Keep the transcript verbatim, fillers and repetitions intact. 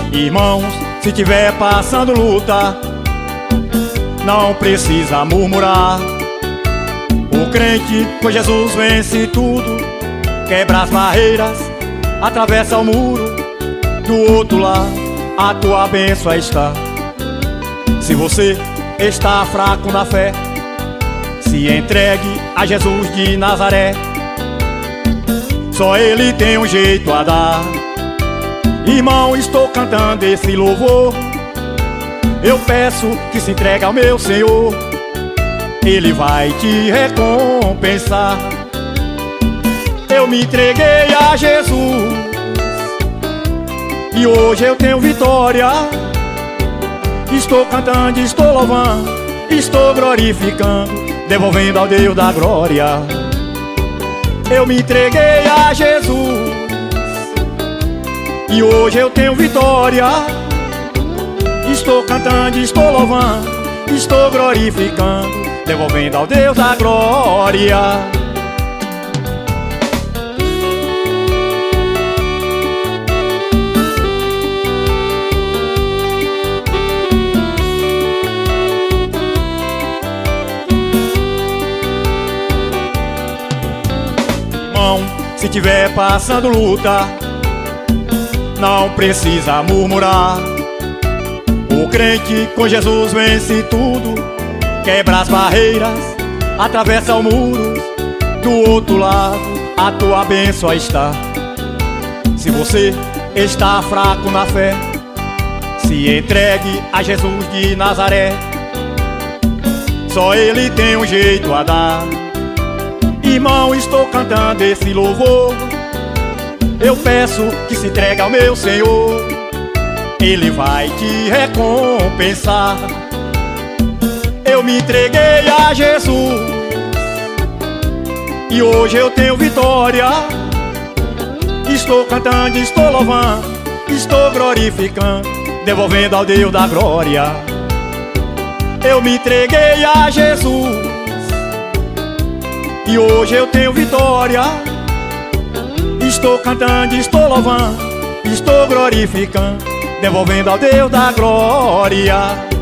Irmãos, se tiver passando luta, não precisa murmurar. O crente com Jesus vence tudo, quebra as barreiras, atravessa o muro. Do outro lado, a tua bênção está. Se você está fraco na fé, se entregue a Jesus de Nazaré. Só Ele tem um jeito a dar. Irmão, estou cantando esse louvor. Eu peço que se entregue ao meu Senhor. Ele vai te recompensar. Eu me entreguei a Jesus e hoje eu tenho vitória. Estou cantando, estou louvando, estou glorificando, devolvendo ao Deus da glória. Eu me entreguei a Jesus e hoje eu tenho vitória. Estou cantando, estou louvando, estou glorificando, devolvendo ao Deus da glória. Irmão, se tiver passando luta, não precisa murmurar. O crente com Jesus vence tudo, quebra as barreiras, atravessa o muro. Do outro lado, a tua bênção está. Se você está fraco na fé, se entregue a Jesus de Nazaré. Só Ele tem um jeito a dar. Irmão, estou cantando esse louvor. Eu peço que se entregue ao meu Senhor. Ele vai te recompensar. Eu me entreguei a Jesus e hoje eu tenho vitória. Estou cantando, estou louvando, estou glorificando, devolvendo ao Deus da glória. Eu me entreguei a Jesus e hoje eu tenho vitória. Estou cantando, estou louvando, estou glorificando, devolvendo ao Deus da glória.